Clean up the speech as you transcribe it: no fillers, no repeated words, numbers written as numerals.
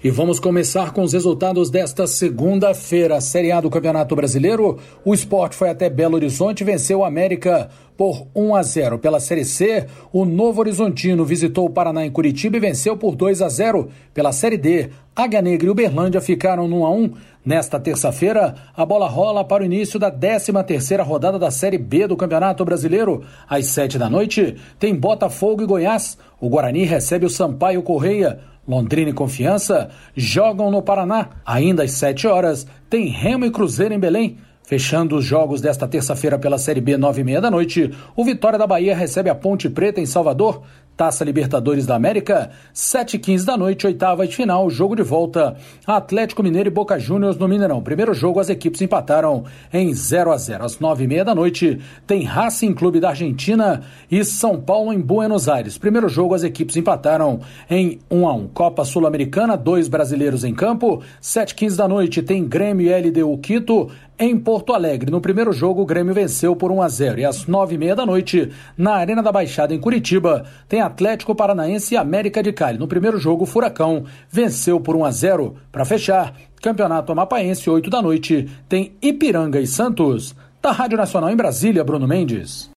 E vamos começar com os resultados desta segunda-feira. Série A do Campeonato Brasileiro, o Sport foi até Belo Horizonte e venceu o América por 1-0. Pela Série C, o Novo Horizontino visitou o Paraná em Curitiba e venceu por 2-0. Pela Série D, Águia Negra e Uberlândia ficaram no 1-1. Nesta terça-feira, a bola rola para o início da 13ª rodada da Série B do Campeonato Brasileiro. Às 7h, tem Botafogo e Goiás. O Guarani recebe o Sampaio Correia. Londrina e Confiança jogam no Paraná. Ainda às 7h, tem Remo e Cruzeiro em Belém. Fechando os jogos desta terça-feira pela Série B, 9h30, o Vitória da Bahia recebe a Ponte Preta em Salvador. Taça Libertadores da América, 7h15, oitavas de final, jogo de volta. Atlético Mineiro e Boca Juniors no Mineirão. Primeiro jogo, as equipes empataram em 0-0. Às 9h30, tem Racing Clube da Argentina e São Paulo em Buenos Aires. Primeiro jogo, as equipes empataram em 1-1. Copa Sul-Americana, 2 brasileiros em campo. 7h15, tem Grêmio e LDU Quito em Porto Alegre. No primeiro jogo, o Grêmio venceu por 1-0. E às 9h30, na Arena da Baixada, em Curitiba, tem Atlético Paranaense e América de Cali. No primeiro jogo, o Furacão venceu por 1-0. Para fechar, Campeonato Amapaense, 8h, tem Ipiranga e Santos. Da Rádio Nacional em Brasília, Bruno Mendes.